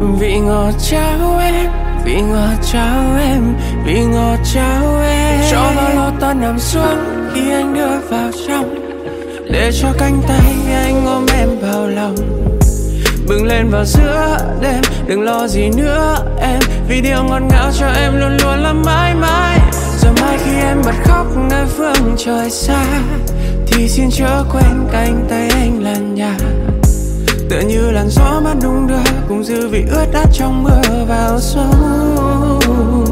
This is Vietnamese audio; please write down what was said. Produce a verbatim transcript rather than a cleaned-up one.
Vị ngọt cháo em, vị ngọt cháo em, vị ngọt cháo em. Cho bao lo toan nằm xuống khi anh đưa vào trong, để cho cánh tay anh ôm em vào lòng. Bừng lên vào giữa đêm, đừng lo gì nữa em, vì điều ngọt ngào cho em luôn luôn là mãi mãi. Rồi mai khi em bật khóc nơi phương trời xa, thì xin chớ quên cánh tay anh làn nhạt, tựa như làn gió mát đung đưa cùng dư vị ướt át trong mưa vào sâu.